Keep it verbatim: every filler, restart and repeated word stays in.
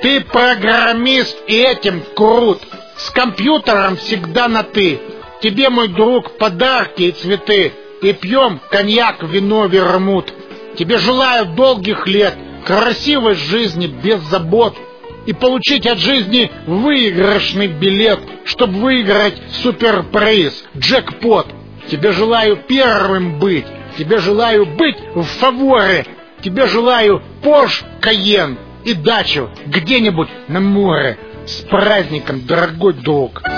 Ты программист и этим крут. С компьютером всегда на «ты». Тебе, мой друг, подарки и цветы. И пьем коньяк, вино, вермут. Тебе желаю долгих лет, красивой жизни без забот. И получить от жизни выигрышный билет, чтобы выиграть суперприз, джекпот. Тебе желаю первым быть. Тебе желаю быть в фаворе. Тебе желаю Porsche Cayenne и дачу где-нибудь на море. С праздником, дорогой друг!